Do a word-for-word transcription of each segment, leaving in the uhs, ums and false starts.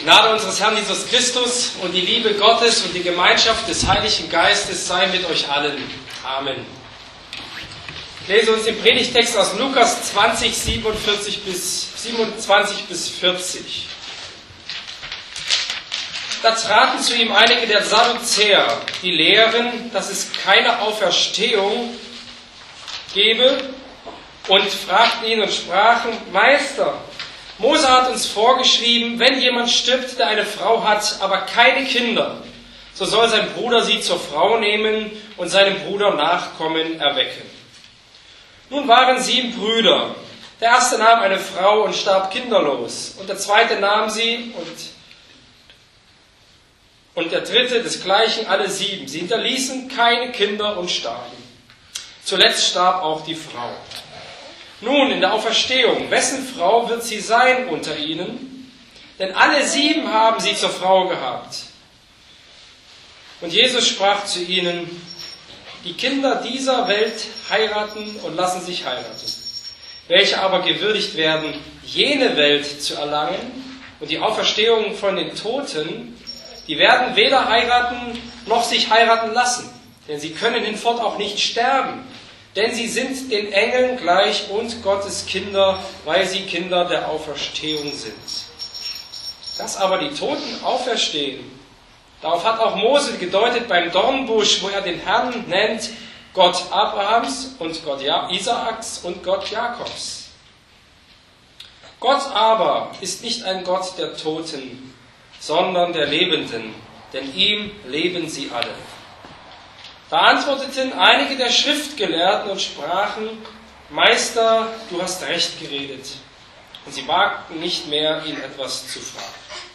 Gnade unseres Herrn Jesus Christus und die Liebe Gottes und die Gemeinschaft des Heiligen Geistes sei mit euch allen. Amen. Ich lese uns den Predigtext aus Lukas zwanzig, siebenundvierzig bis, siebenundzwanzig bis vierzig. Da traten zu ihm einige der Sadduzäer, die lehren, dass es keine Auferstehung gebe, und fragten ihn und sprachen: Meister, Mose hat uns vorgeschrieben, wenn jemand stirbt, der eine Frau hat, aber keine Kinder, so soll sein Bruder sie zur Frau nehmen und seinem Bruder Nachkommen erwecken. Nun waren sieben Brüder. Der erste nahm eine Frau und starb kinderlos, und der zweite nahm sie und, und der dritte desgleichen, alle sieben. Sie hinterließen keine Kinder und starben. Zuletzt starb auch die Frau. Nun, in der Auferstehung, wessen Frau wird sie sein unter ihnen? Denn alle sieben haben sie zur Frau gehabt. Und Jesus sprach zu ihnen: Die Kinder dieser Welt heiraten und lassen sich heiraten. Welche aber gewürdigt werden, jene Welt zu erlangen und die Auferstehung von den Toten, die werden weder heiraten noch sich heiraten lassen, denn sie können hinfort auch nicht sterben. Denn sie sind den Engeln gleich und Gottes Kinder, weil sie Kinder der Auferstehung sind. Dass aber die Toten auferstehen, darauf hat auch Mose gedeutet beim Dornbusch, wo er den Herrn nennt Gott Abrahams und Gott Isaaks und Gott Jakobs. Gott aber ist nicht ein Gott der Toten, sondern der Lebenden, denn ihm leben sie alle. Da antworteten einige der Schriftgelehrten und sprachen: Meister, du hast recht geredet. Und sie wagten nicht mehr, ihn etwas zu fragen.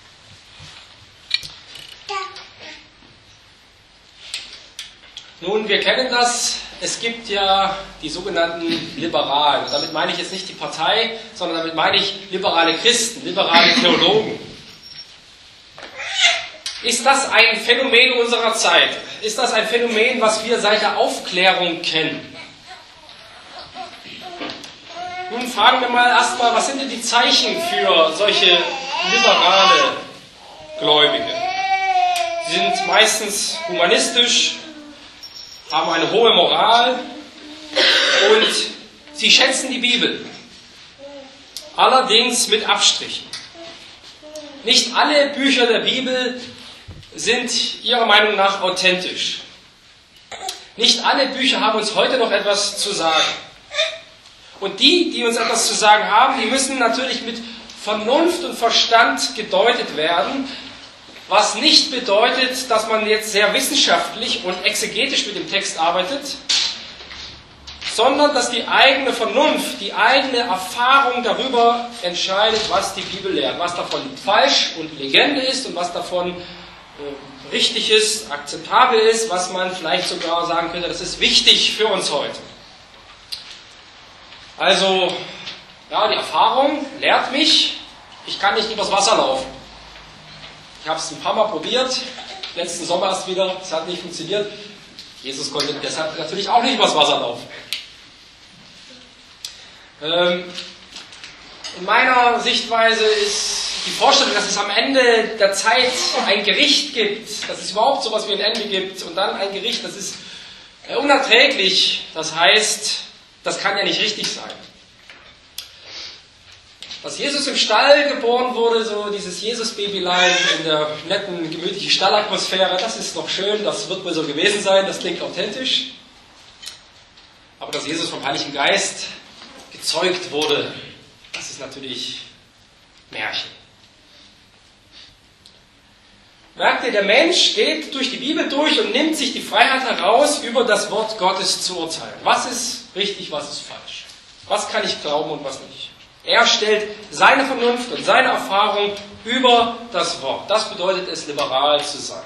Nun, wir kennen das. Es gibt ja die sogenannten Liberalen. Und damit meine ich jetzt nicht die Partei, sondern damit meine ich liberale Christen, liberale Theologen. Ist das ein Phänomen unserer Zeit? Ist das ein Phänomen, was wir seit der Aufklärung kennen? Nun fragen wir mal erstmal, was sind denn die Zeichen für solche liberale Gläubige? Sie sind meistens humanistisch, haben eine hohe Moral und sie schätzen die Bibel. Allerdings mit Abstrichen. Nicht alle Bücher der Bibel sind ihrer Meinung nach authentisch. Nicht alle Bücher haben uns heute noch etwas zu sagen. Und die, die uns etwas zu sagen haben, die müssen natürlich mit Vernunft und Verstand gedeutet werden, was nicht bedeutet, dass man jetzt sehr wissenschaftlich und exegetisch mit dem Text arbeitet, sondern dass die eigene Vernunft, die eigene Erfahrung darüber entscheidet, was die Bibel lehrt, was davon falsch und Legende ist und was davon äh, richtig ist, akzeptabel ist, was man vielleicht sogar sagen könnte, das ist wichtig für uns heute. Also, ja, die Erfahrung lehrt mich, ich kann nicht übers Wasser laufen. Ich habe es ein paar Mal probiert, letzten Sommer erst wieder, es hat nicht funktioniert. Jesus konnte deshalb natürlich auch nicht übers Wasser laufen. Ähm, in meiner Sichtweise ist die Vorstellung, dass es am Ende der Zeit ein Gericht gibt, dass es überhaupt so etwas wie ein Ende gibt und dann ein Gericht, das ist unerträglich. Das heißt, das kann ja nicht richtig sein. Dass Jesus im Stall geboren wurde, so dieses Jesus-Babylein in der netten, gemütlichen Stallatmosphäre, das ist doch schön, das wird wohl so gewesen sein, das klingt authentisch. Aber dass Jesus vom Heiligen Geist gezeugt wurde, das ist natürlich Märchen. Merkt ihr, der Mensch geht durch die Bibel durch und nimmt sich die Freiheit heraus, über das Wort Gottes zu urteilen. Was ist richtig, was ist falsch? Was kann ich glauben und was nicht? Er stellt seine Vernunft und seine Erfahrung über das Wort. Das bedeutet es, liberal zu sein.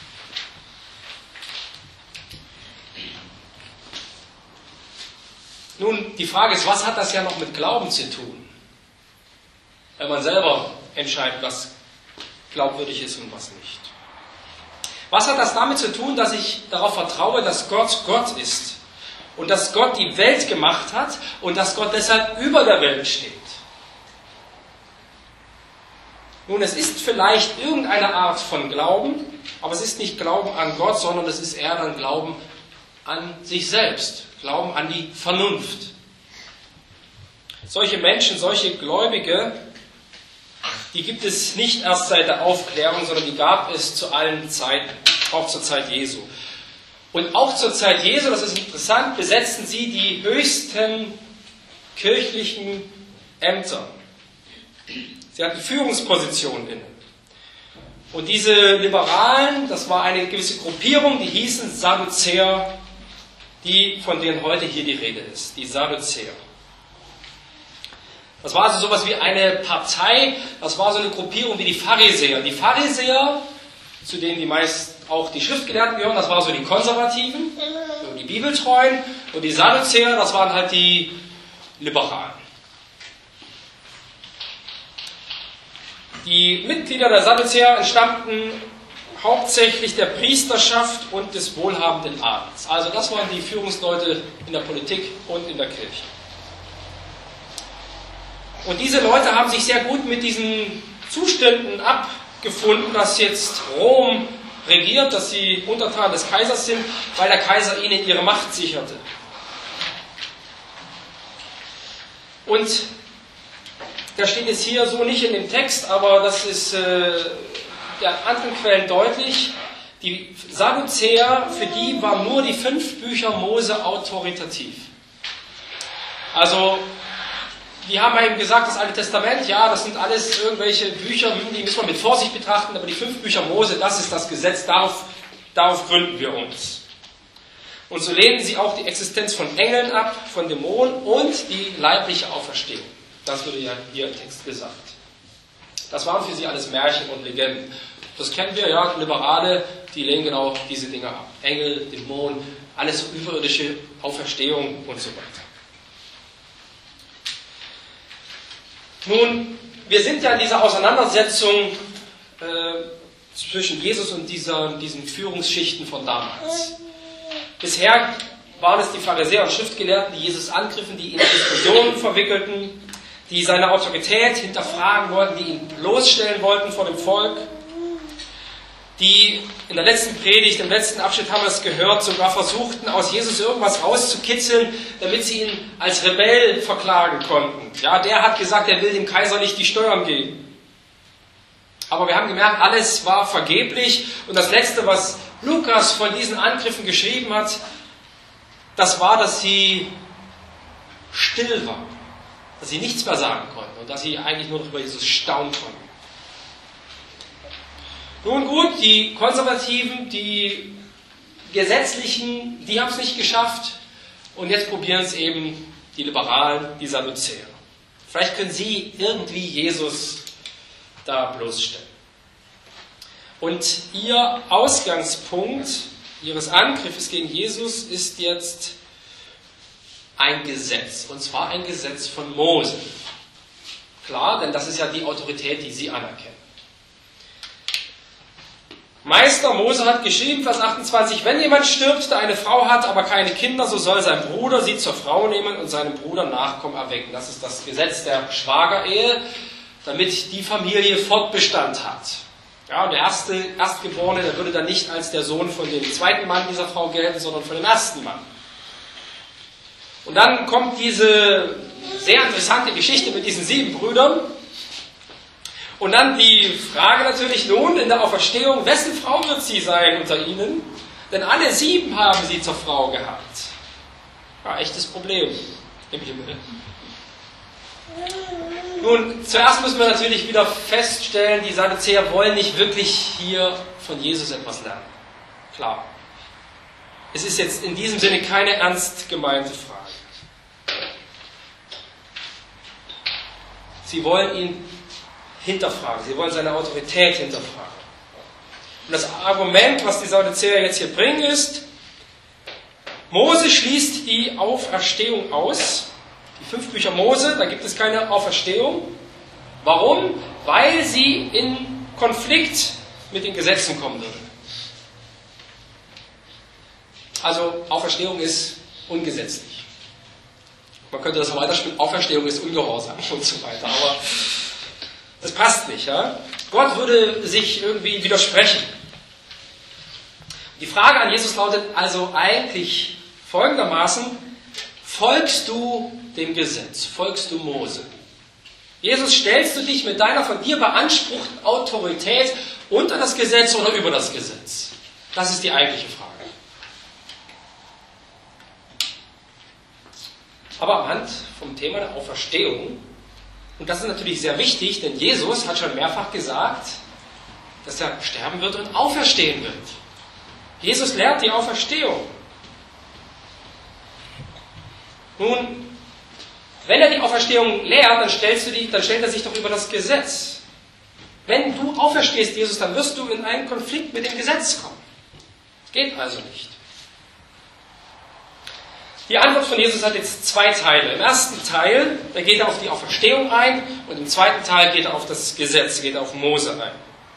Nun, die Frage ist, was hat das ja noch mit Glauben zu tun? Wenn man selber entscheidet, was glaubwürdig ist und was nicht. Was hat das damit zu tun, dass ich darauf vertraue, dass Gott Gott ist und dass Gott die Welt gemacht hat und dass Gott deshalb über der Welt steht? Nun, es ist vielleicht irgendeine Art von Glauben, aber es ist nicht Glauben an Gott, sondern es ist eher dann Glauben an sich selbst, Glauben an die Vernunft. Solche Menschen, solche Gläubige, die gibt es nicht erst seit der Aufklärung, sondern die gab es zu allen Zeiten, auch zur Zeit Jesu. Und auch zur Zeit Jesu, das ist interessant, besetzten sie die höchsten kirchlichen Ämter. Sie hatten Führungspositionen inne. Und diese Liberalen, das war eine gewisse Gruppierung, die hießen Sadduzäer, die, von denen heute hier die Rede ist, die Sadduzäer. Das war also sowas wie eine Partei, das war so eine Gruppierung wie die Pharisäer. Die Pharisäer, zu denen die meist auch die Schriftgelehrten gehören, das waren so die Konservativen, die Bibeltreuen, und die Sadduzäer, das waren halt die Liberalen. Die Mitglieder der Sadduzäer entstammten hauptsächlich der Priesterschaft und des wohlhabenden Adels. Also das waren die Führungsleute in der Politik und in der Kirche. Und diese Leute haben sich sehr gut mit diesen Zuständen abgefunden, dass jetzt Rom regiert, dass sie Untertan des Kaisers sind, weil der Kaiser ihnen ihre Macht sicherte. Und da steht jetzt hier so nicht in dem Text, aber das ist äh, der anderen Quellen deutlich. Die Sadduzäer, für die waren nur die fünf Bücher Mose autoritativ. Also die haben eben gesagt, das Alte Testament, ja, das sind alles irgendwelche Bücher, die müssen wir mit Vorsicht betrachten, aber die fünf Bücher Mose, das ist das Gesetz, darauf, darauf gründen wir uns. Und so lehnten sie auch die Existenz von Engeln ab, von Dämonen und die leibliche Auferstehung. Das wurde ja hier im Text gesagt. Das waren für sie alles Märchen und Legenden. Das kennen wir, ja, Liberale, die lehnen genau diese Dinge ab. Engel, Dämonen, alles so überirdische Auferstehung und so weiter. Nun, wir sind ja in dieser Auseinandersetzung äh, zwischen Jesus und dieser, diesen Führungsschichten von damals. Bisher waren es die Pharisäer und Schriftgelehrten, die Jesus angriffen, die ihn in Diskussionen verwickelten, die seine Autorität hinterfragen wollten, die ihn bloßstellen wollten vor dem Volk, die in der letzten Predigt, im letzten Abschnitt haben wir es gehört, sogar versuchten, aus Jesus irgendwas rauszukitzeln, damit sie ihn als Rebell verklagen konnten. Ja, der hat gesagt, er will dem Kaiser nicht die Steuern geben. Aber wir haben gemerkt, alles war vergeblich. Und das Letzte, was Lukas von diesen Angriffen geschrieben hat, das war, dass sie still waren, dass sie nichts mehr sagen konnten und dass sie eigentlich nur noch über Jesus staunen konnten. Nun gut, die Konservativen, die Gesetzlichen, die haben es nicht geschafft und jetzt probieren es eben die Liberalen, die Sadduzäer. Vielleicht können sie irgendwie Jesus da bloßstellen. Und ihr Ausgangspunkt ihres Angriffes gegen Jesus ist jetzt ein Gesetz, und zwar ein Gesetz von Mose. Klar, denn das ist ja die Autorität, die sie anerkennen. Meister Mose hat geschrieben, Vers achtundzwanzig, wenn jemand stirbt, der eine Frau hat, aber keine Kinder, so soll sein Bruder sie zur Frau nehmen und seinem Bruder Nachkommen erwecken. Das ist das Gesetz der Schwagerehe, damit die Familie Fortbestand hat. Ja, der erste Erstgeborene, der würde dann nicht als der Sohn von dem zweiten Mann dieser Frau gelten, sondern von dem ersten Mann. Und dann kommt diese sehr interessante Geschichte mit diesen sieben Brüdern. Und dann die Frage natürlich nun in der Auferstehung, wessen Frau wird sie sein unter ihnen? Denn alle sieben haben sie zur Frau gehabt. Ja, echtes Problem im Himmel. Nun, zuerst müssen wir natürlich wieder feststellen, die Sadduzäer wollen nicht wirklich hier von Jesus etwas lernen. Klar. Es ist jetzt in diesem Sinne keine ernst gemeinte Frage. Sie wollen ihn hinterfragen, sie wollen seine Autorität hinterfragen. Und das Argument, was die Sadduzäer jetzt hier bringen, ist, Mose schließt die Auferstehung aus. Die fünf Bücher Mose, da gibt es keine Auferstehung. Warum? Weil sie in Konflikt mit den Gesetzen kommen würde. Also Auferstehung ist ungesetzlich. Man könnte das auch weiterspielen, Auferstehung ist Ungehorsam und so weiter. Aber Das passt nicht. Ja? Gott würde sich irgendwie widersprechen. Die Frage an Jesus lautet also eigentlich folgendermaßen: Folgst du dem Gesetz? Folgst du Mose? Jesus, stellst du dich mit deiner von dir beanspruchten Autorität unter das Gesetz oder über das Gesetz? Das ist die eigentliche Frage. Aber anhand vom Thema der Auferstehung, und das ist natürlich sehr wichtig, denn Jesus hat schon mehrfach gesagt, dass er sterben wird und auferstehen wird. Jesus lehrt die Auferstehung. Nun, wenn er die Auferstehung lehrt, dann, stellst du dich, dann stellt er sich doch über das Gesetz. Wenn du auferstehst, Jesus, dann wirst du in einen Konflikt mit dem Gesetz kommen. Geht also nicht. Die Antwort von Jesus hat jetzt zwei Teile. Im ersten Teil, da geht er auf die Auferstehung ein, und im zweiten Teil geht er auf das Gesetz, geht er auf Mose ein.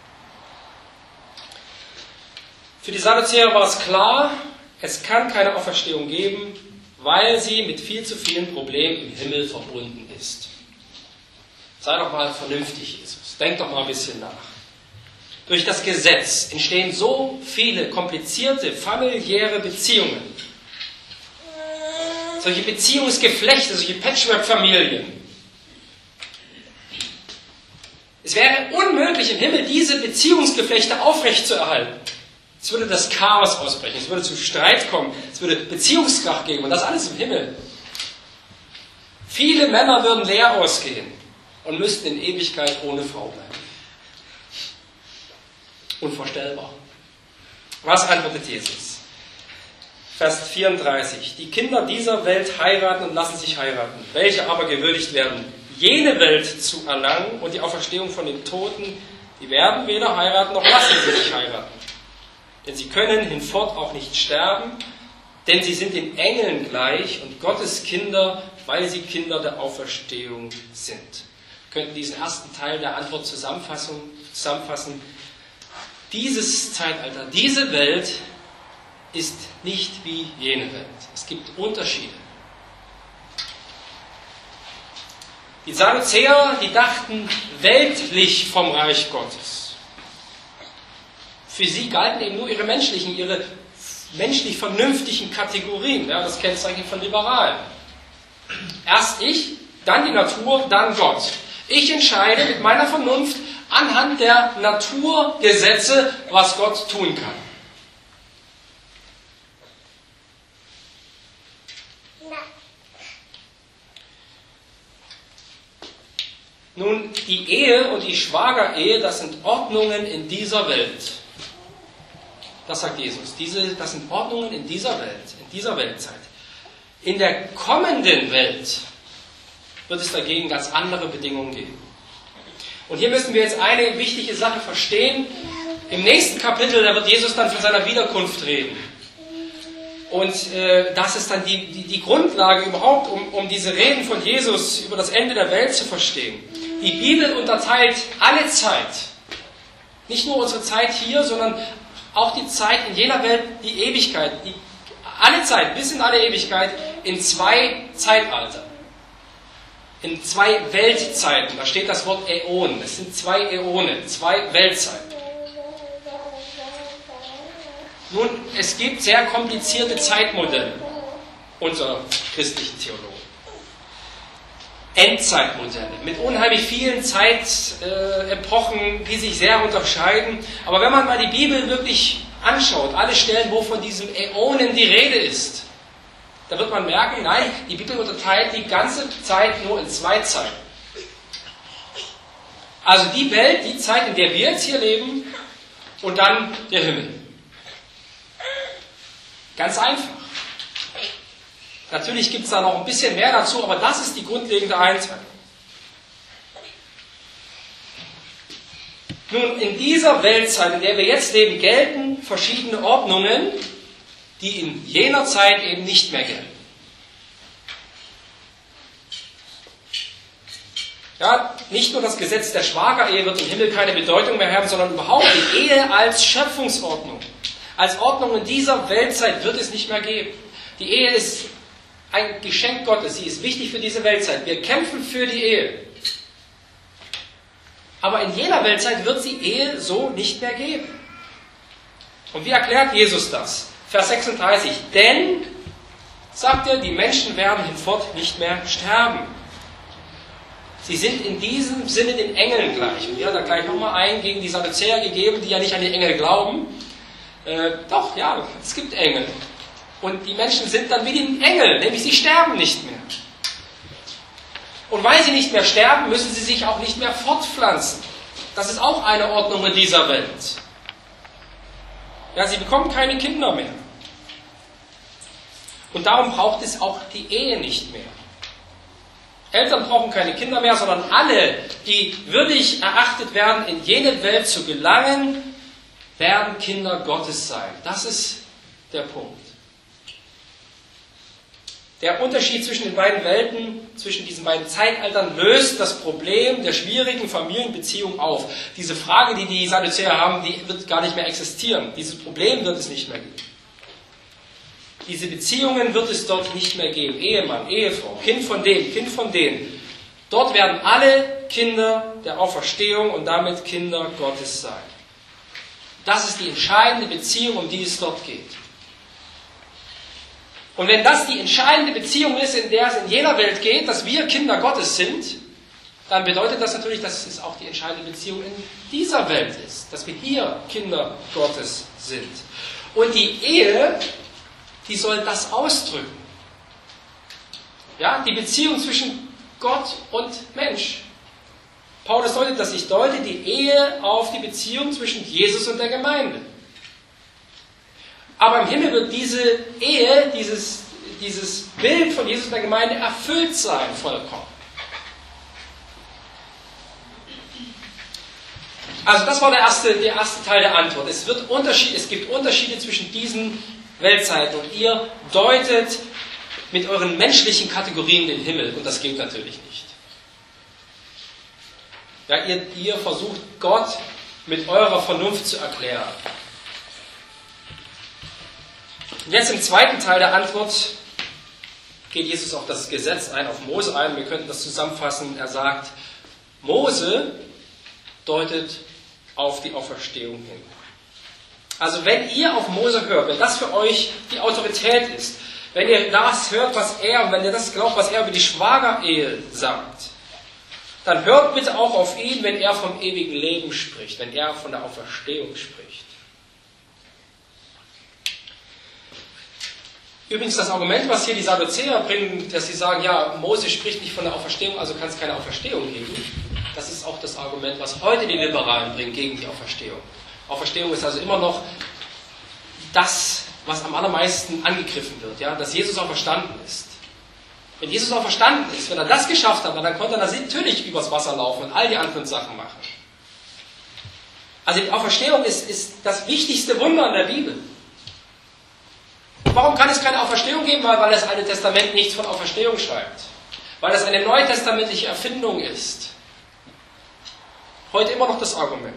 Für die Sadduzäer war es klar, es kann keine Auferstehung geben, weil sie mit viel zu vielen Problemen im Himmel verbunden ist. Sei doch mal vernünftig, Jesus. Denk doch mal ein bisschen nach. Durch das Gesetz entstehen so viele komplizierte familiäre Beziehungen. Solche Beziehungsgeflechte, solche Patchwork-Familien. Es wäre unmöglich, im Himmel diese Beziehungsgeflechte aufrechtzuerhalten. Es würde das Chaos ausbrechen, es würde zu Streit kommen, es würde Beziehungskrach geben, und das alles im Himmel. Viele Männer würden leer ausgehen und müssten in Ewigkeit ohne Frau bleiben. Unvorstellbar. Was antwortet Jesus? Vers vierunddreißig. Die Kinder dieser Welt heiraten und lassen sich heiraten, welche aber gewürdigt werden, jene Welt zu erlangen, und die Auferstehung von den Toten, die werden weder heiraten noch lassen sie sich heiraten. Denn sie können hinfort auch nicht sterben, denn sie sind den Engeln gleich und Gottes Kinder, weil sie Kinder der Auferstehung sind. Wir könnten diesen ersten Teil der Antwort zusammenfassen. zusammenfassen. Dieses Zeitalter, diese Welt ist nicht wie jene Welt. Es gibt Unterschiede. Die Sadduzäer, die dachten weltlich vom Reich Gottes. Für sie galten eben nur ihre menschlichen, ihre menschlich vernünftigen Kategorien. Ja, das Kennzeichen von Liberalen. Erst ich, dann die Natur, dann Gott. Ich entscheide mit meiner Vernunft anhand der Naturgesetze, was Gott tun kann. Nun, die Ehe und die Schwagerehe, das sind Ordnungen in dieser Welt. Das sagt Jesus. Diese, das sind Ordnungen in dieser Welt, in dieser Weltzeit. In der kommenden Welt wird es dagegen ganz andere Bedingungen geben. Und hier müssen wir jetzt eine wichtige Sache verstehen. Im nächsten Kapitel, da wird Jesus dann von seiner Wiederkunft reden. Und äh, das ist dann die, die, die Grundlage überhaupt, um, um diese Reden von Jesus über das Ende der Welt zu verstehen. Die Bibel unterteilt alle Zeit, nicht nur unsere Zeit hier, sondern auch die Zeit in jener Welt, die Ewigkeit, die, alle Zeit, bis in alle Ewigkeit, in zwei Zeitalter. In zwei Weltzeiten. Da steht das Wort Äon. Es sind zwei Äonen, zwei Weltzeiten. Nun, es gibt sehr komplizierte Zeitmodelle unter christlichen Theologen. Endzeitmodelle mit unheimlich vielen Zeitepochen, die sich sehr unterscheiden. Aber wenn man mal die Bibel wirklich anschaut, alle Stellen, wo von diesem Äonen die Rede ist, da wird man merken, nein, die Bibel unterteilt die ganze Zeit nur in zwei Zeiten. Also die Welt, die Zeit, in der wir jetzt hier leben, und dann der Himmel. Ganz einfach. Natürlich gibt es da noch ein bisschen mehr dazu, aber das ist die grundlegende Einteilung. Nun, in dieser Weltzeit, in der wir jetzt leben, gelten verschiedene Ordnungen, die in jener Zeit eben nicht mehr gelten. Ja, nicht nur das Gesetz der Schwagerehe wird im Himmel keine Bedeutung mehr haben, sondern überhaupt die Ehe als Schöpfungsordnung. Als Ordnung in dieser Weltzeit wird es nicht mehr geben. Die Ehe ist ein Geschenk Gottes, sie ist wichtig für diese Weltzeit. Wir kämpfen für die Ehe. Aber in jener Weltzeit wird sie Ehe so nicht mehr geben. Und wie erklärt Jesus das? Vers sechsunddreißig. Denn, sagt er, die Menschen werden hinfort nicht mehr sterben. Sie sind in diesem Sinne den Engeln gleich. Und wir haben da gleich nochmal einen gegen die Sadduzäer gegeben, die ja nicht an die Engel glauben. Äh, doch, ja, es gibt Engel. Und die Menschen sind dann wie die Engel, nämlich sie sterben nicht mehr. Und weil sie nicht mehr sterben, müssen sie sich auch nicht mehr fortpflanzen. Das ist auch eine Ordnung in dieser Welt. Ja, sie bekommen keine Kinder mehr. Und darum braucht es auch die Ehe nicht mehr. Eltern brauchen keine Kinder mehr, sondern alle, die würdig erachtet werden, in jene Welt zu gelangen, werden Kinder Gottes sein. Das ist der Punkt. Der Unterschied zwischen den beiden Welten, zwischen diesen beiden Zeitaltern, löst das Problem der schwierigen Familienbeziehung auf. Diese Frage, die die Sadduzäer haben, die wird gar nicht mehr existieren. Dieses Problem wird es nicht mehr geben. Diese Beziehungen wird es dort nicht mehr geben. Ehemann, Ehefrau, Kind von dem, Kind von denen. Dort werden alle Kinder der Auferstehung und damit Kinder Gottes sein. Das ist die entscheidende Beziehung, um die es dort geht. Und wenn das die entscheidende Beziehung ist, in der es in jeder Welt geht, dass wir Kinder Gottes sind, dann bedeutet das natürlich, dass es auch die entscheidende Beziehung in dieser Welt ist. Dass wir hier Kinder Gottes sind. Und die Ehe, die soll das ausdrücken. Ja, die Beziehung zwischen Gott und Mensch. Paulus deutet das. Ich deute die Ehe auf die Beziehung zwischen Jesus und der Gemeinde. Aber im Himmel wird diese Ehe, dieses, dieses Bild von Jesus und der Gemeinde erfüllt sein, vollkommen. Also das war der erste, der erste Teil der Antwort. Es, wird Unterschied, es gibt Unterschiede zwischen diesen Weltzeiten und ihr deutet mit euren menschlichen Kategorien den Himmel und das geht natürlich nicht. Ja, ihr, ihr versucht Gott mit eurer Vernunft zu erklären. Und jetzt im zweiten Teil der Antwort geht Jesus auf das Gesetz ein, auf Mose ein. Wir könnten das zusammenfassen. Er sagt, Mose deutet auf die Auferstehung hin. Also wenn ihr auf Mose hört, wenn das für euch die Autorität ist, wenn ihr das hört, was er, und wenn ihr das glaubt, was er über die Schwagerehe sagt, dann hört bitte auch auf ihn, wenn er vom ewigen Leben spricht, wenn er von der Auferstehung spricht. Übrigens das Argument, was hier die Sadduzäer bringen, dass sie sagen, ja, Mose spricht nicht von der Auferstehung, also kann es keine Auferstehung geben. Das ist auch das Argument, was heute die Liberalen bringen gegen die Auferstehung. Auferstehung ist also immer noch das, was am allermeisten angegriffen wird, ja, dass Jesus auch verstanden ist. Wenn Jesus auch verstanden ist, wenn er das geschafft hat, dann konnte er natürlich übers Wasser laufen und all die anderen Sachen machen. Also die Auferstehung ist, ist das wichtigste Wunder in der Bibel. Warum kann es keine Auferstehung geben? Weil das Alte Testament nichts von Auferstehung schreibt. Weil das eine neutestamentliche Erfindung ist. Heute immer noch das Argument.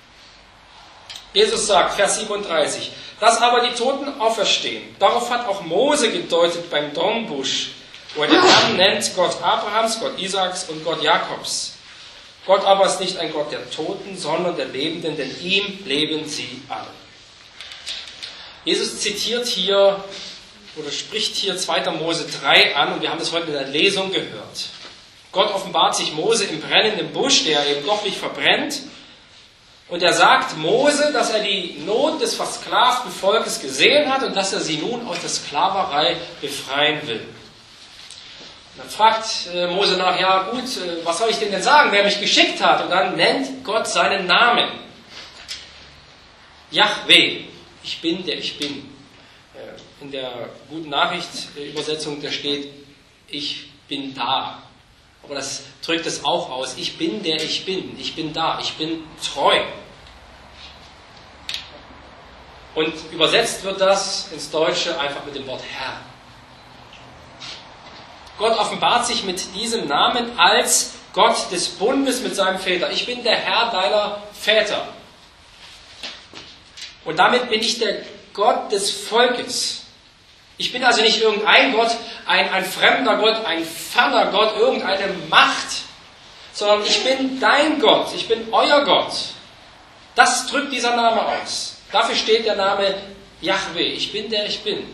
Jesus sagt, Vers siebenunddreißig, dass aber die Toten auferstehen. Darauf hat auch Mose gedeutet beim Dornbusch, wo er den Herrn nennt, Gott Abrahams, Gott Isaaks und Gott Jakobs. Gott aber ist nicht ein Gott der Toten, sondern der Lebenden, denn ihm leben sie alle. Jesus zitiert hier oder spricht hier zweiter Mose drei an und wir haben das heute in der Lesung gehört. Gott offenbart sich Mose im brennenden Busch, der eben doch nicht verbrennt. Und er sagt Mose, dass er die Not des versklavten Volkes gesehen hat und dass er sie nun aus der Sklaverei befreien will. Und dann fragt Mose nach, ja gut, was soll ich denn denn sagen, wer mich geschickt hat? Und dann nennt Gott seinen Namen. Jahwe, ich bin, der ich bin. In der Guten Nachricht Übersetzung, da steht, ich bin da. Aber das drückt es auch aus. Ich bin, der ich bin. Ich bin da. Ich bin treu. Und übersetzt wird das ins Deutsche einfach mit dem Wort Herr. Gott offenbart sich mit diesem Namen als Gott des Bundes mit seinem Väter. Ich bin der Herr deiner Väter. Und damit bin ich der Gott des Volkes. Ich bin also nicht irgendein Gott, ein, ein fremder Gott, ein ferner Gott, irgendeine Macht, sondern ich bin dein Gott, ich bin euer Gott. Das drückt dieser Name aus. Dafür steht der Name Jahwe, ich bin der ich bin.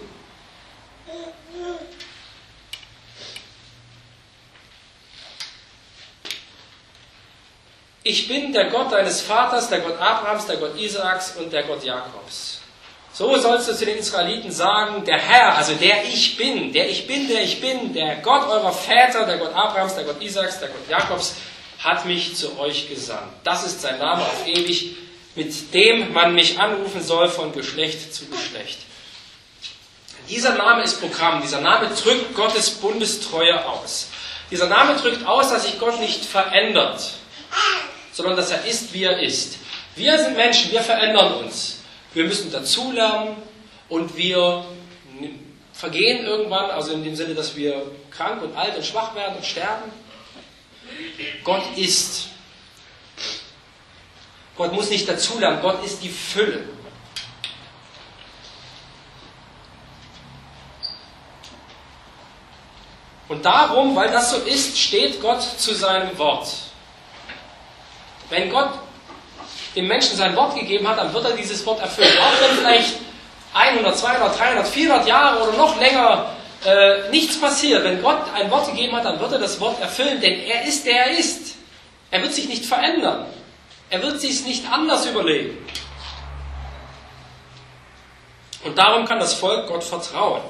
Ich bin der Gott deines Vaters, der Gott Abrahams, der Gott Isaaks und der Gott Jakobs. So sollst du zu den Israeliten sagen, der Herr, also der ich bin, der ich bin, der ich bin, der Gott eurer Väter, der Gott Abrahams, der Gott Isaaks, der Gott Jakobs, hat mich zu euch gesandt. Das ist sein Name auf ewig, mit dem man mich anrufen soll von Geschlecht zu Geschlecht. Dieser Name ist Programm, dieser Name drückt Gottes Bundestreue aus. Dieser Name drückt aus, dass sich Gott nicht verändert, sondern dass er ist, wie er ist. Wir sind Menschen, wir verändern uns. Wir müssen dazulernen und wir vergehen irgendwann, also in dem Sinne, dass wir krank und alt und schwach werden und sterben. Gott ist. Gott muss nicht dazulernen, Gott ist die Fülle. Und darum, weil das so ist, steht Gott zu seinem Wort. Wenn Gott dem Menschen sein Wort gegeben hat, dann wird er dieses Wort erfüllen. Auch wenn vielleicht hundert, zweihundert, dreihundert, vierhundert Jahre oder noch länger äh, nichts passiert. Wenn Gott ein Wort gegeben hat, dann wird er das Wort erfüllen, denn er ist, der er ist. Er wird sich nicht verändern. Er wird sich nicht anders überlegen. Und darum kann das Volk Gott vertrauen.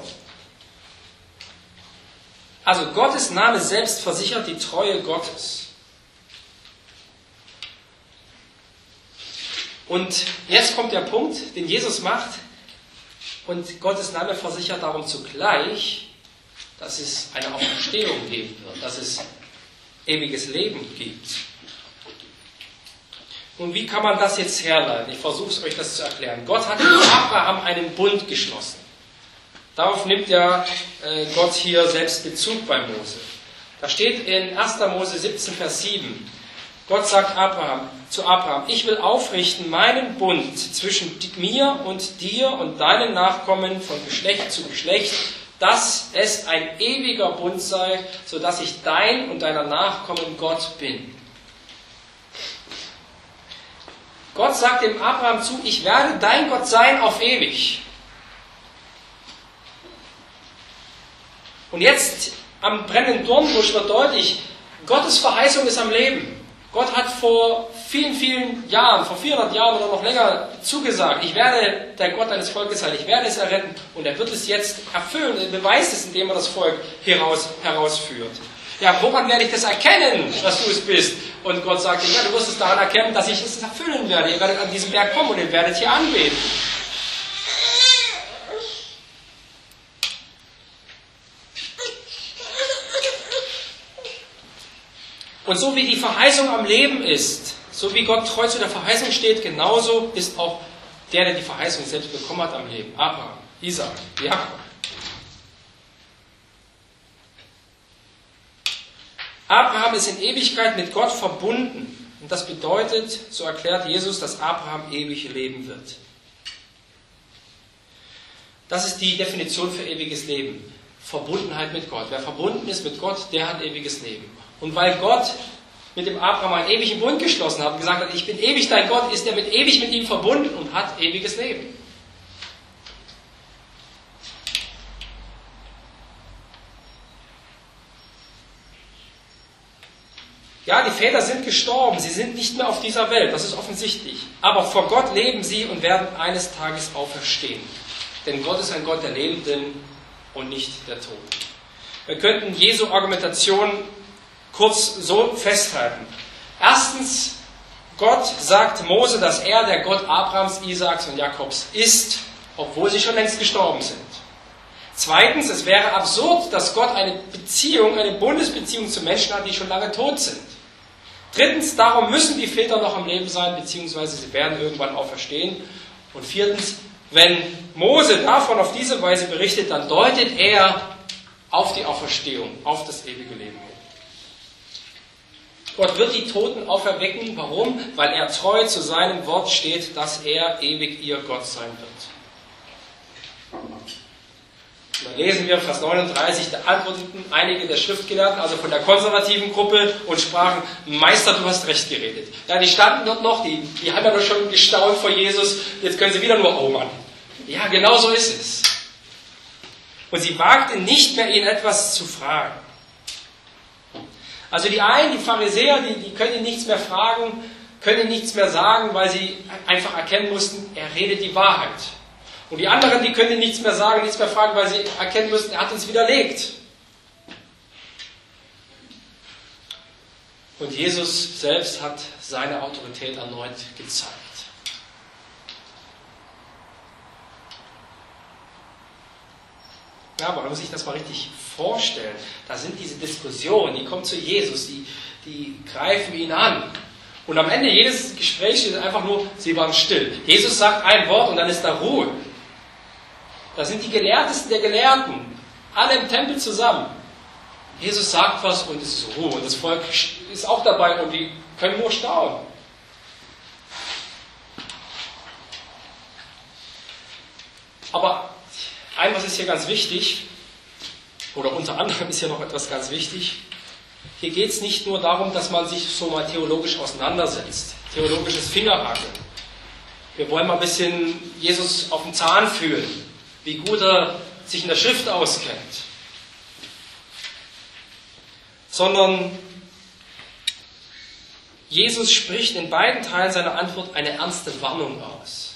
Also Gottes Name selbst versichert die Treue Gottes. Und jetzt kommt der Punkt, den Jesus macht. Und Gottes Name versichert darum zugleich, dass es eine Auferstehung geben wird, dass es ewiges Leben gibt. Nun, wie kann man das jetzt herleiten? Ich versuche es euch das zu erklären. Gott hat mit Abraham einen Bund geschlossen. Darauf nimmt ja äh, Gott hier selbst Bezug bei Mose. Da steht in erster Mose siebzehn, Vers sieben, Gott sagt Abraham, zu Abraham, ich will aufrichten meinen Bund zwischen mir und dir und deinen Nachkommen von Geschlecht zu Geschlecht, dass es ein ewiger Bund sei, sodass ich dein und deiner Nachkommen Gott bin. Gott sagt dem Abraham zu, ich werde dein Gott sein auf ewig. Und jetzt am brennenden Dornbusch wird deutlich, Gottes Verheißung ist am Leben. Gott hat vor vielen, vielen Jahren, vor vierhundert Jahren oder noch länger zugesagt, ich werde der Gott deines Volkes sein, ich werde es erretten. Und er wird es jetzt erfüllen, er beweist es, indem er das Volk heraus, herausführt. Ja, woran werde ich das erkennen, dass du es bist? Und Gott sagt, ja, du wirst es daran erkennen, dass ich es erfüllen werde. Ihr werdet an diesen Berg kommen und ihr werdet hier anbeten. Und so wie die Verheißung am Leben ist, so wie Gott treu zu der Verheißung steht, genauso ist auch der, der die Verheißung selbst bekommen hat, am Leben. Abraham, Isaak, Jakob. Abraham ist in Ewigkeit mit Gott verbunden. Und das bedeutet, so erklärt Jesus, dass Abraham ewig leben wird. Das ist die Definition für ewiges Leben. Verbundenheit mit Gott. Wer verbunden ist mit Gott, der hat ewiges Leben. Und weil Gott mit dem Abraham einen ewigen Bund geschlossen hat und gesagt hat, ich bin ewig dein Gott, ist er mit ewig mit ihm verbunden und hat ewiges Leben. Ja, die Väter sind gestorben, sie sind nicht mehr auf dieser Welt, das ist offensichtlich. Aber vor Gott leben sie und werden eines Tages auferstehen. Denn Gott ist ein Gott der Lebenden und nicht der Toten. Wir könnten Jesu Argumentation kurz so festhalten. Erstens, Gott sagt Mose, dass er der Gott Abrahams, Isaaks und Jakobs ist, obwohl sie schon längst gestorben sind. Zweitens, es wäre absurd, dass Gott eine Beziehung, eine Bundesbeziehung zu Menschen hat, die schon lange tot sind. Drittens, darum müssen die Väter noch am Leben sein, beziehungsweise sie werden irgendwann auferstehen. Und viertens, wenn Mose davon auf diese Weise berichtet, dann deutet er auf die Auferstehung, auf das ewige Leben. Gott wird die Toten auferwecken. Warum? Weil er treu zu seinem Wort steht, dass er ewig ihr Gott sein wird. Da lesen wir Vers neununddreißig, da antworteten einige der Schriftgelehrten, also von der konservativen Gruppe, und sprachen, Meister, du hast recht geredet. Ja, die standen dort noch, die, die haben ja doch schon gestaunt vor Jesus, jetzt können sie wieder nur, oh Mann. Ja, genau so ist es. Und sie wagten nicht mehr, ihn etwas zu fragen. Also die einen, die Pharisäer, die, die können ihn nichts mehr fragen, können ihn nichts mehr sagen, weil sie einfach erkennen mussten, er redet die Wahrheit. Und die anderen, die können ihn nichts mehr sagen, nichts mehr fragen, weil sie erkennen mussten, er hat uns widerlegt. Und Jesus selbst hat seine Autorität erneut gezeigt. Ja, aber man muss sich das mal richtig vorstellen. Da sind diese Diskussionen, die kommen zu Jesus, die, die greifen ihn an. Und am Ende jedes Gesprächs ist einfach nur, sie waren still. Jesus sagt ein Wort und dann ist da Ruhe. Da sind die Gelehrtesten der Gelehrten, alle im Tempel zusammen. Jesus sagt was und es ist Ruhe. Und das Volk ist auch dabei und die können nur staunen. Aber einmal ist hier ganz wichtig, oder unter anderem ist hier noch etwas ganz wichtig. Hier geht es nicht nur darum, dass man sich so mal theologisch auseinandersetzt. Theologisches Fingerhaken. Wir wollen mal ein bisschen Jesus auf den Zahn fühlen, wie gut er sich in der Schrift auskennt. Sondern Jesus spricht in beiden Teilen seiner Antwort eine ernste Warnung aus.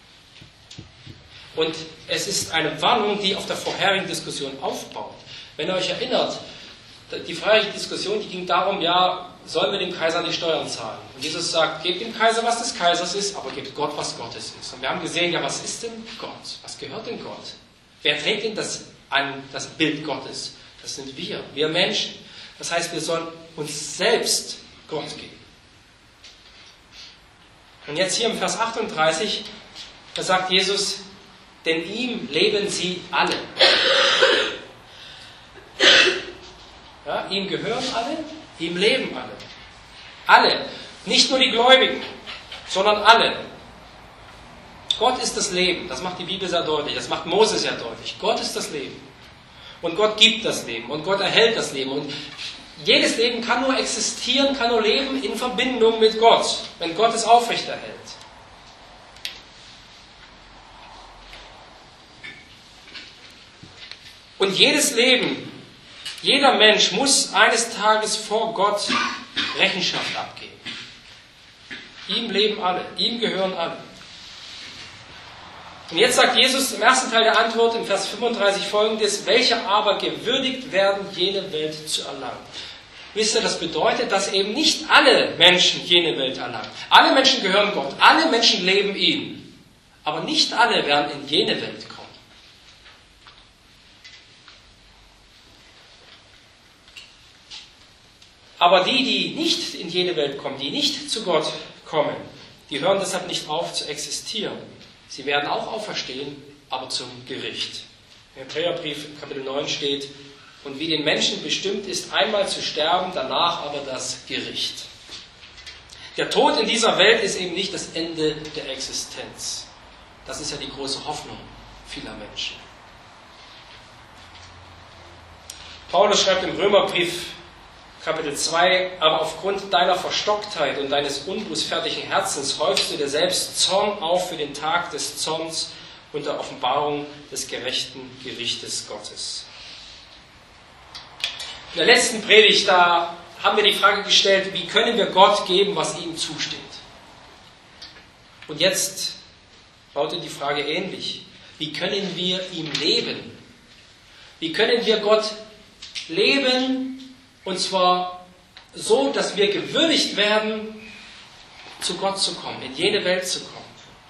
Und es ist eine Warnung, die auf der vorherigen Diskussion aufbaut. Wenn ihr euch erinnert, die vorherige Diskussion, die ging darum, ja, sollen wir dem Kaiser die Steuern zahlen? Und Jesus sagt, gebt dem Kaiser, was des Kaisers ist, aber gebt Gott, was Gottes ist. Und wir haben gesehen, ja, was ist denn Gott? Was gehört denn Gott? Wer trägt denn das an, das Bild Gottes? Das sind wir, wir Menschen. Das heißt, wir sollen uns selbst Gott geben. Und jetzt hier im Vers achtunddreißig, da sagt Jesus, denn ihm leben sie alle. Ja, ihm gehören alle, ihm leben alle. Alle. Nicht nur die Gläubigen, sondern alle. Gott ist das Leben. Das macht die Bibel sehr deutlich. Das macht Mose sehr deutlich. Gott ist das Leben. Und Gott gibt das Leben. Und Gott erhält das Leben. Und jedes Leben kann nur existieren, kann nur leben in Verbindung mit Gott, wenn Gott es aufrechterhält. Und jedes Leben, jeder Mensch muss eines Tages vor Gott Rechenschaft abgeben. Ihm leben alle, ihm gehören alle. Und jetzt sagt Jesus im ersten Teil der Antwort in Vers fünfunddreißig folgendes, welche aber gewürdigt werden, jene Welt zu erlangen. Wisst ihr, das bedeutet, dass eben nicht alle Menschen jene Welt erlangen. Alle Menschen gehören Gott, alle Menschen leben ihm. Aber nicht alle werden in jene Welt kommen. Aber die, die nicht in jene Welt kommen, die nicht zu Gott kommen, die hören deshalb nicht auf zu existieren. Sie werden auch auferstehen, aber zum Gericht. Im Hebräerbrief Kapitel neun steht, und wie den Menschen bestimmt ist, einmal zu sterben, danach aber das Gericht. Der Tod in dieser Welt ist eben nicht das Ende der Existenz. Das ist ja die große Hoffnung vieler Menschen. Paulus schreibt im Römerbrief Kapitel zwei, aber aufgrund deiner Verstocktheit und deines unbußfertigen Herzens häufst du dir selbst Zorn auf für den Tag des Zorns und der Offenbarung des gerechten Gerichtes Gottes. In der letzten Predigt, da haben wir die Frage gestellt, wie können wir Gott geben, was ihm zusteht? Und jetzt lautet die Frage ähnlich. Wie können wir ihm leben? Wie können wir Gott leben? Und zwar so, dass wir gewürdigt werden, zu Gott zu kommen, in jene Welt zu kommen.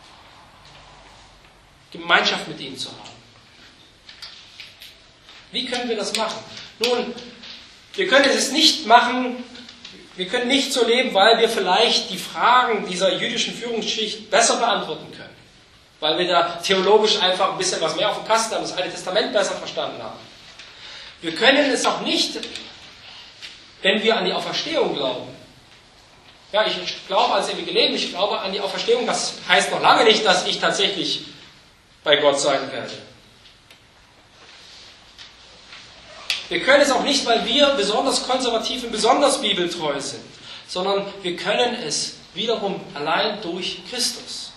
Gemeinschaft mit ihm zu haben. Wie können wir das machen? Nun, wir können es nicht machen, wir können nicht so leben, weil wir vielleicht die Fragen dieser jüdischen Führungsschicht besser beantworten können. Weil wir da theologisch einfach ein bisschen was mehr auf dem Kasten haben, das Alte Testament besser verstanden haben. Wir können es auch nicht, wenn wir an die Auferstehung glauben. Ja, ich glaube ans ewige Leben, ich glaube an die Auferstehung, das heißt noch lange nicht, dass ich tatsächlich bei Gott sein werde. Wir können es auch nicht, weil wir besonders konservativ und besonders bibeltreu sind, sondern wir können es wiederum allein durch Christus.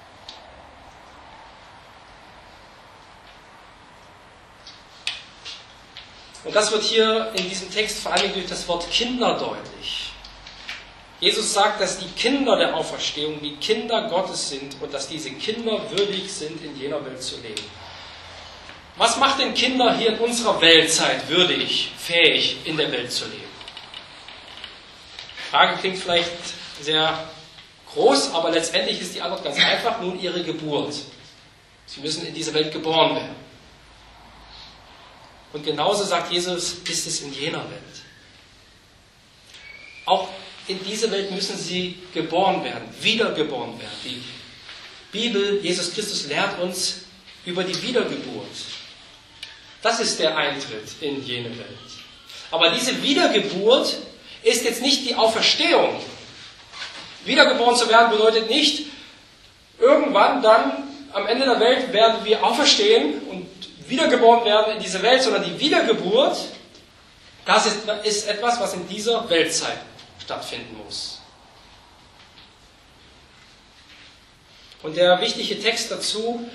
Und das wird hier in diesem Text vor allem durch das Wort Kinder deutlich. Jesus sagt, dass die Kinder der Auferstehung die Kinder Gottes sind und dass diese Kinder würdig sind, in jener Welt zu leben. Was macht denn Kinder hier in unserer Weltzeit würdig, fähig, in der Welt zu leben? Die Frage klingt vielleicht sehr groß, aber letztendlich ist die Antwort ganz einfach, nun ihre Geburt. Sie müssen in diese Welt geboren werden. Und genauso sagt Jesus, ist es in jener Welt. Auch in diese Welt müssen sie geboren werden, wiedergeboren werden. Die Bibel, Jesus Christus, lehrt uns über die Wiedergeburt. Das ist der Eintritt in jene Welt. Aber diese Wiedergeburt ist jetzt nicht die Auferstehung. Wiedergeboren zu werden bedeutet nicht, irgendwann dann am Ende der Welt werden wir auferstehen und wiedergeboren werden in diese Welt, sondern die Wiedergeburt, das ist, ist etwas, was in dieser Weltzeit stattfinden muss. Und der wichtige Text dazu,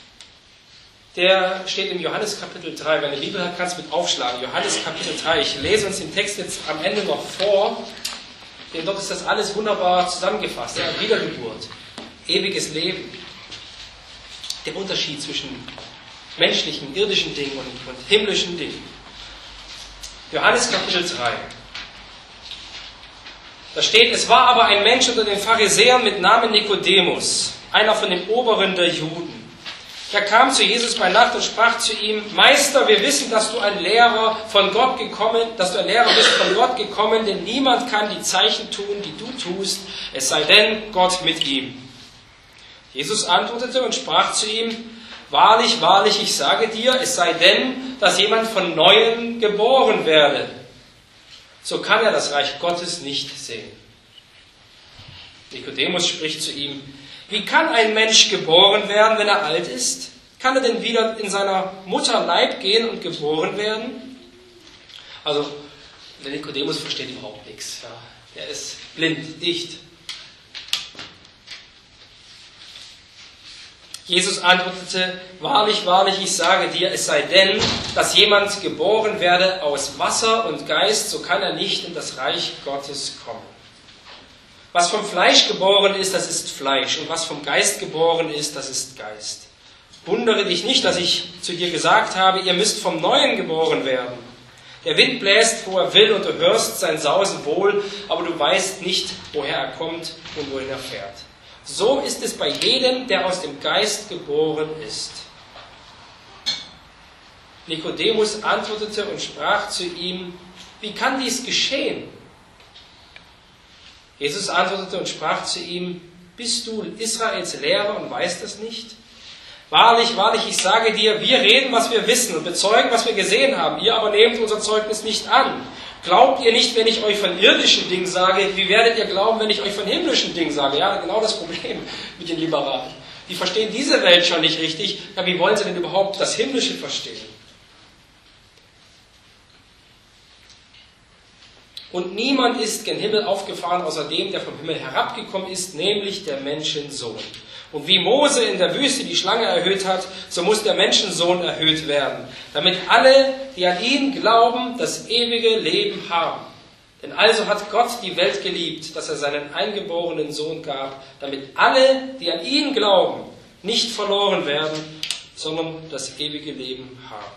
der steht im Johannes Kapitel drei. Wenn du eine Bibel hast, kannst du mit aufschlagen. Johannes Kapitel drei. Ich lese uns den Text jetzt am Ende noch vor, denn dort ist das alles wunderbar zusammengefasst. Ja, Wiedergeburt, ewiges Leben, der Unterschied zwischen menschlichen, irdischen Dingen und, und himmlischen Dingen. Johannes Kapitel drei. Da steht, es war aber ein Mensch unter den Pharisäern mit Namen Nikodemus, einer von den Oberen der Juden. Der kam zu Jesus bei Nacht und sprach zu ihm, Meister, wir wissen, dass du ein Lehrer von Gott gekommen, dass du ein Lehrer bist von Gott gekommen, denn niemand kann die Zeichen tun, die du tust, es sei denn Gott mit ihm. Jesus antwortete und sprach zu ihm, Wahrlich, wahrlich, ich sage dir, es sei denn, dass jemand von Neuem geboren werde. So kann er das Reich Gottes nicht sehen. Nikodemus spricht zu ihm, wie kann ein Mensch geboren werden, wenn er alt ist? Kann er denn wieder in seiner Mutter Leib gehen und geboren werden? Also, der Nikodemus versteht überhaupt nichts. Ja. Er ist blind, dicht. Jesus antwortete, wahrlich, wahrlich, ich sage dir, es sei denn, dass jemand geboren werde aus Wasser und Geist, so kann er nicht in das Reich Gottes kommen. Was vom Fleisch geboren ist, das ist Fleisch, und was vom Geist geboren ist, das ist Geist. Wundere dich nicht, dass ich zu dir gesagt habe, ihr müsst vom Neuen geboren werden. Der Wind bläst, wo er will, und du hörst sein Sausen wohl, aber du weißt nicht, woher er kommt und wohin er fährt. So ist es bei jedem, der aus dem Geist geboren ist. Nikodemus antwortete und sprach zu ihm, wie kann dies geschehen? Jesus antwortete und sprach zu ihm, bist du Israels Lehrer und weißt es nicht? Wahrlich, wahrlich, ich sage dir, wir reden, was wir wissen und bezeugen, was wir gesehen haben. Ihr aber nehmt unser Zeugnis nicht an. Glaubt ihr nicht, wenn ich euch von irdischen Dingen sage, wie werdet ihr glauben, wenn ich euch von himmlischen Dingen sage? Ja, genau das Problem mit den Liberalen. Die verstehen diese Welt schon nicht richtig. Ja, wie wollen sie denn überhaupt das Himmlische verstehen? Und niemand ist gen Himmel aufgefahren, außer dem, der vom Himmel herabgekommen ist, nämlich der Menschensohn. Und wie Mose in der Wüste die Schlange erhöht hat, so muss der Menschensohn erhöht werden, damit alle, die an ihn glauben, das ewige Leben haben. Denn also hat Gott die Welt geliebt, dass er seinen eingeborenen Sohn gab, damit alle, die an ihn glauben, nicht verloren werden, sondern das ewige Leben haben.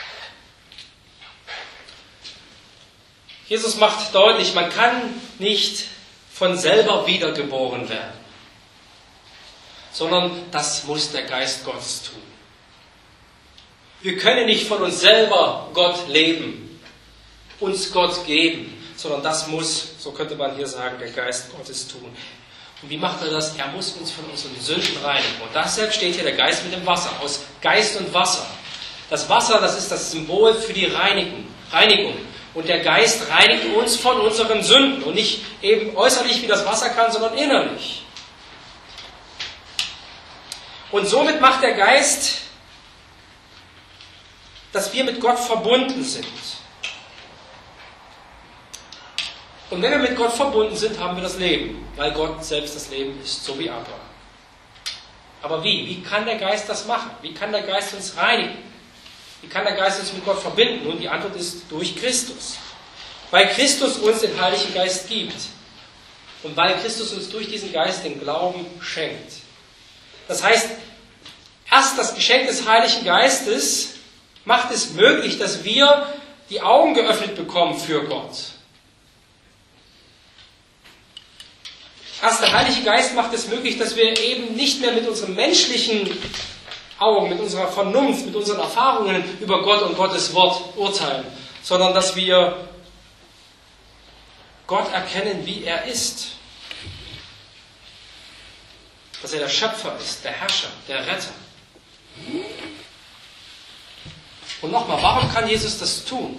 Jesus macht deutlich, man kann nicht von selber wiedergeboren werden, sondern das muss der Geist Gottes tun. Wir können nicht von uns selber Gott leben, uns Gott geben, sondern das muss, so könnte man hier sagen, der Geist Gottes tun. Und wie macht er das? Er muss uns von unseren Sünden reinigen. Und deshalb steht hier der Geist mit dem Wasser, aus Geist und Wasser. Das Wasser, das ist das Symbol für die Reinigung. Reinigung. Und der Geist reinigt uns von unseren Sünden. Und nicht eben äußerlich, wie das Wasser kann, sondern innerlich. Und somit macht der Geist, dass wir mit Gott verbunden sind. Und wenn wir mit Gott verbunden sind, haben wir das Leben, weil Gott selbst das Leben ist, so wie Abraham. Aber wie? Wie kann der Geist das machen? Wie kann der Geist uns reinigen? Wie kann der Geist uns mit Gott verbinden? Nun, die Antwort ist durch Christus. Weil Christus uns den Heiligen Geist gibt. Und weil Christus uns durch diesen Geist den Glauben schenkt. Das heißt, erst das Geschenk des Heiligen Geistes macht es möglich, dass wir die Augen geöffnet bekommen für Gott. Erst der Heilige Geist macht es möglich, dass wir eben nicht mehr mit unseren menschlichen Augen, mit unserer Vernunft, mit unseren Erfahrungen über Gott und Gottes Wort urteilen, sondern dass wir Gott erkennen, wie er ist. Dass er der Schöpfer ist, der Herrscher, der Retter. Und nochmal, warum kann Jesus das tun?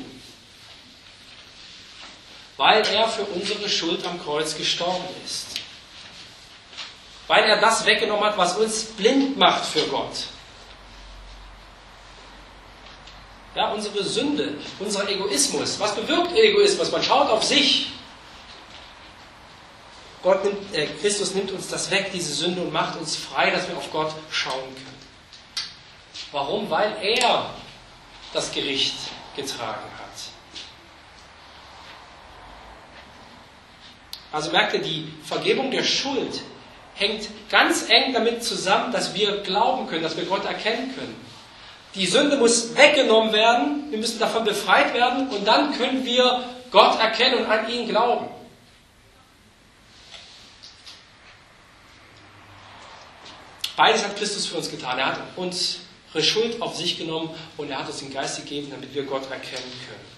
Weil er für unsere Schuld am Kreuz gestorben ist. Weil er das weggenommen hat, was uns blind macht für Gott. Ja, unsere Sünde, unser Egoismus. Was bewirkt Egoismus? Man schaut auf sich. Gott nimmt, äh, Christus nimmt uns das weg, diese Sünde, und macht uns frei, dass wir auf Gott schauen können. Warum? Weil er das Gericht getragen hat. Also merkt ihr, die Vergebung der Schuld hängt ganz eng damit zusammen, dass wir glauben können, dass wir Gott erkennen können. Die Sünde muss weggenommen werden, wir müssen davon befreit werden, und dann können wir Gott erkennen und an ihn glauben. Beides hat Christus für uns getan. Er hat unsere Schuld auf sich genommen und er hat uns den Geist gegeben, damit wir Gott erkennen können.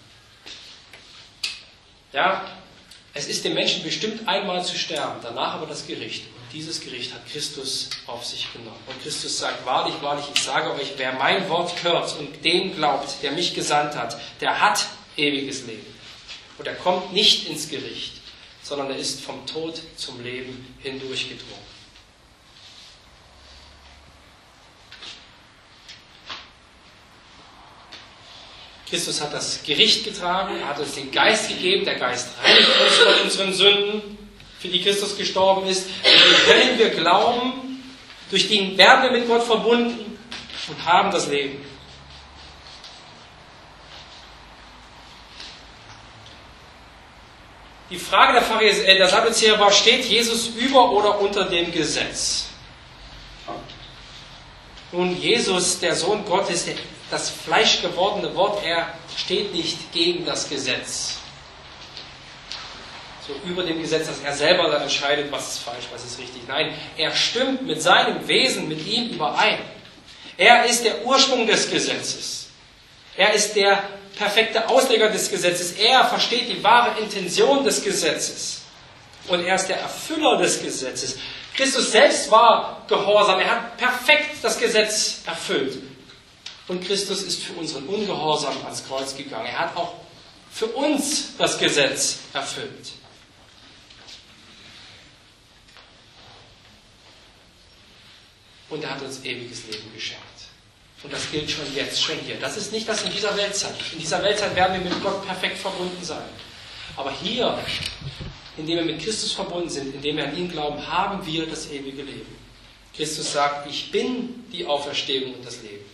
Ja, es ist dem Menschen bestimmt, einmal zu sterben, danach aber das Gericht. Und dieses Gericht hat Christus auf sich genommen. Und Christus sagt, wahrlich, wahrlich, ich sage euch, wer mein Wort hört und dem glaubt, der mich gesandt hat, der hat ewiges Leben. Und er kommt nicht ins Gericht, sondern er ist vom Tod zum Leben hindurchgedrungen. Christus hat das Gericht getragen, er hat uns den Geist gegeben, der Geist reinigt uns von unseren Sünden, für die Christus gestorben ist. Durch den wir glauben, durch den werden wir mit Gott verbunden und haben das Leben. Die Frage der Pharisäer, der Sadduzäer war, steht Jesus über oder unter dem Gesetz? Nun, Jesus, der Sohn Gottes, der das fleischgewordene Wort, er steht nicht gegen das Gesetz. So über dem Gesetz, dass er selber dann entscheidet, was ist falsch, was ist richtig. Nein, er stimmt mit seinem Wesen mit ihm überein. Er ist der Ursprung des Gesetzes. Er ist der perfekte Ausleger des Gesetzes. Er versteht die wahre Intention des Gesetzes. Und er ist der Erfüller des Gesetzes. Christus selbst war gehorsam. Er hat perfekt das Gesetz erfüllt. Und Christus ist für unseren Ungehorsam ans Kreuz gegangen. Er hat auch für uns das Gesetz erfüllt. Und er hat uns ewiges Leben geschenkt. Und das gilt schon jetzt, schon hier. Das ist nicht das in dieser Weltzeit. In dieser Weltzeit werden wir mit Gott perfekt verbunden sein. Aber hier, indem wir mit Christus verbunden sind, indem wir an ihn glauben, haben wir das ewige Leben. Christus sagt, ich bin die Auferstehung und das Leben.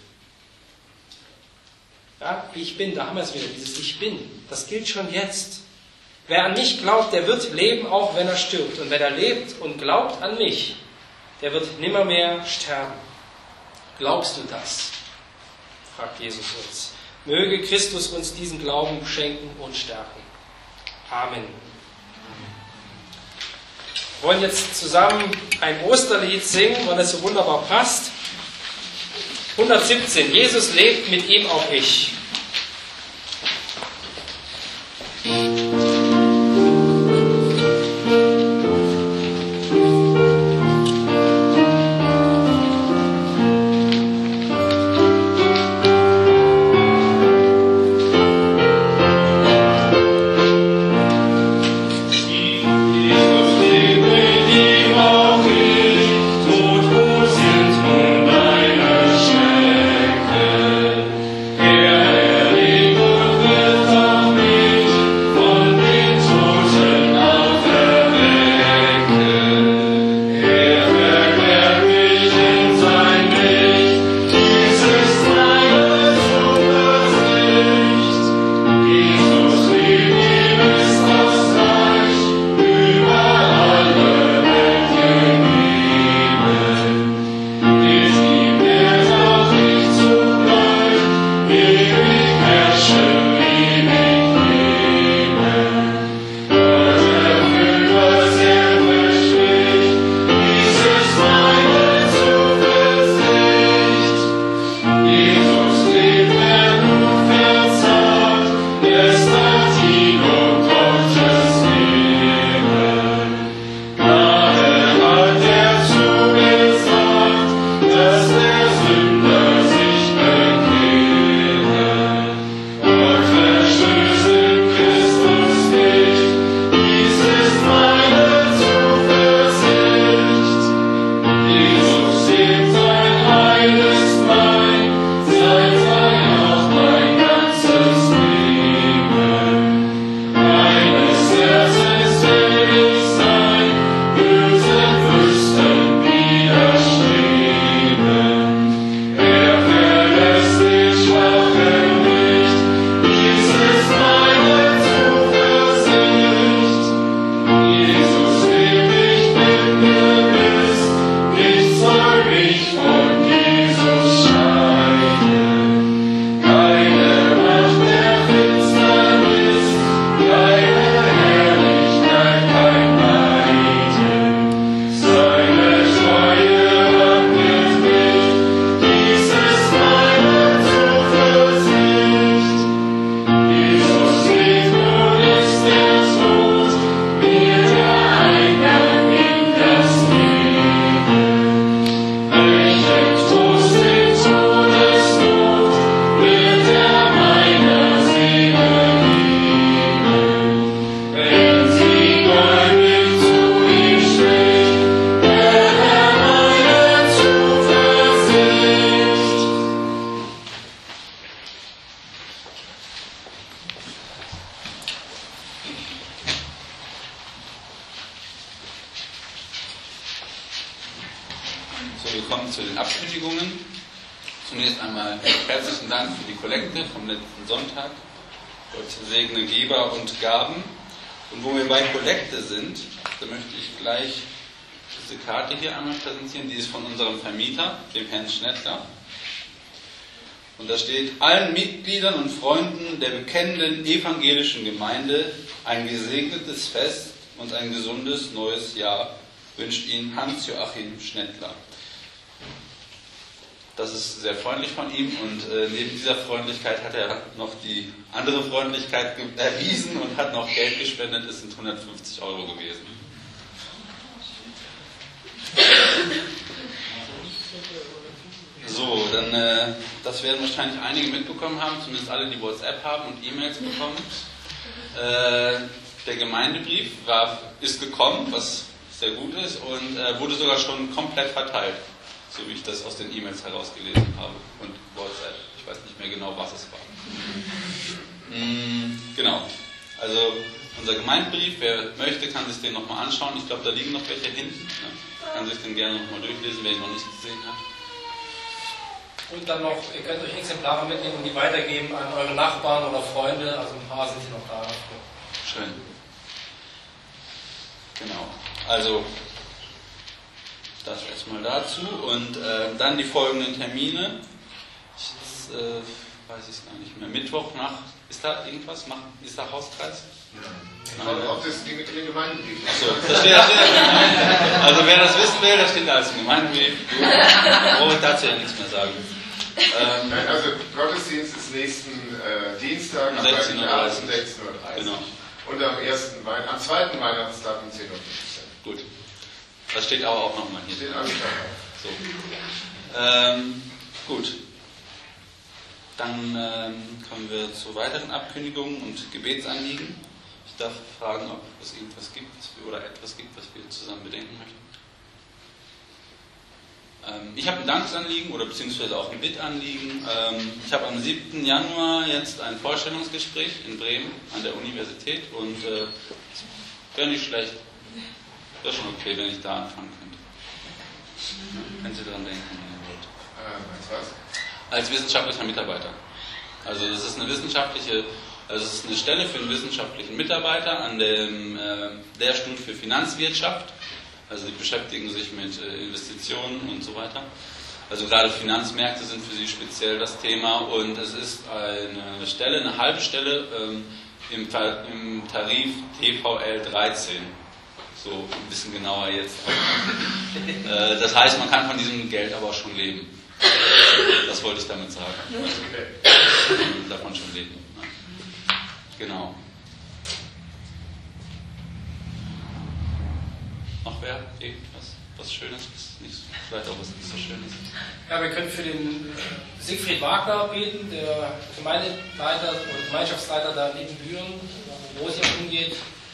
Ja, ich bin, da haben wir es wieder, dieses Ich bin. Das gilt schon jetzt. Wer an mich glaubt, der wird leben, auch wenn er stirbt. Und wenn er lebt und glaubt an mich, der wird nimmermehr sterben. Glaubst du das? Fragt Jesus uns. Möge Christus uns diesen Glauben schenken und stärken. Amen. Wir wollen jetzt zusammen ein Osterlied singen, weil es so wunderbar passt. hundertsiebzehn. Jesus lebt, mit ihm auch ich. Yeah. wir kommen zu den Abkündigungen. Zunächst einmal herzlichen Dank für die Kollekte vom letzten Sonntag. Gott segne Geber und Gaben. Und wo wir bei Kollekte sind, da möchte ich gleich diese Karte hier einmal präsentieren. Die ist von unserem Vermieter, dem Herrn Schnettler. Und da steht: allen Mitgliedern und Freunden der bekennenden evangelischen Gemeinde ein gesegnetes Fest und ein gesundes neues Jahr wünscht Ihnen Hans-Joachim Schnettler. Das ist sehr freundlich von ihm, und äh, neben dieser Freundlichkeit hat er noch die andere Freundlichkeit erwiesen und hat noch Geld gespendet. Es sind hundertfünfzig Euro gewesen. So, dann, äh, das werden wahrscheinlich einige mitbekommen haben, zumindest alle, die WhatsApp haben und E-Mails bekommen. Äh, der Gemeindebrief war, ist gekommen, was sehr gut ist, und äh, wurde sogar schon komplett verteilt, so wie ich das aus den E-Mails herausgelesen habe und WhatsApp. Ich weiß nicht mehr genau, was es war. Mm, genau, also unser Gemeindebrief, wer möchte, kann sich den nochmal anschauen. Ich glaube, da liegen noch welche hinten. Ne? Kann sich den gerne nochmal durchlesen, wer ihn noch nicht gesehen hat. Und dann noch, ihr könnt euch Exemplare mitnehmen und die weitergeben an eure Nachbarn oder Freunde. Also ein paar sind hier noch da dafür. Schön. Genau. Also, das erstmal dazu. Und äh, dann die folgenden Termine. Ich äh, weiß ich es gar nicht mehr. Mittwoch nach, ist da irgendwas? Macht, ist da Hauskreis? Nein. Ob das Ding mit dem Gemeindebrief. Achso, da steht, da steht. Also wer das wissen will, da steht alles im Gemeindebrief. Brauche ich dazu ja nichts mehr sagen. Ähm, Nein, also Gottesdienst ist nächsten äh, Dienstag um sechzehn Uhr dreißig. um sechzehn Uhr dreißig. Genau. Und am, ersten Wein am zweiten Weihnachtstag um zehn Uhr fünfzehn. Gut. Das steht aber auch nochmal hier. Steht alles dabei. So. Ähm, gut. Dann ähm, kommen wir zu weiteren Abkündigungen und Gebetsanliegen. Ich darf fragen, ob es irgendwas gibt oder etwas gibt, was wir zusammen bedenken möchten. Ähm, ich habe ein Dankesanliegen oder beziehungsweise auch ein Bittanliegen. Ähm, ich habe am siebten Januar jetzt ein Vorstellungsgespräch in Bremen an der Universität, und äh, wäre nicht schlecht. Wäre schon okay, wenn ich da anfangen könnte. Ja, wenn Sie daran denken, wenn ihr wollt. Äh, als was? Als wissenschaftlicher Mitarbeiter. Also das ist eine wissenschaftliche, also es ist eine Stelle für einen wissenschaftlichen Mitarbeiter an dem äh, Lehrstuhl für Finanzwirtschaft. Also die beschäftigen sich mit äh, Investitionen und so weiter. Also gerade Finanzmärkte sind für sie speziell das Thema, und es ist eine Stelle, eine halbe Stelle ähm, im, Ta- im Tarif T V L dreizehn. So ein bisschen genauer jetzt. äh, das heißt, man kann von diesem Geld aber auch schon leben. Das wollte ich damit sagen. Okay. Davon schon leben. Ne? Genau. Noch wer? Irgendwas? Was Schönes? Nicht, vielleicht auch was nicht so Schönes. Ja, wir können für den Siegfried Wagner beten, der Gemeindeleiter und Gemeinschaftsleiter da neben Büren, wo es ihm umgeht.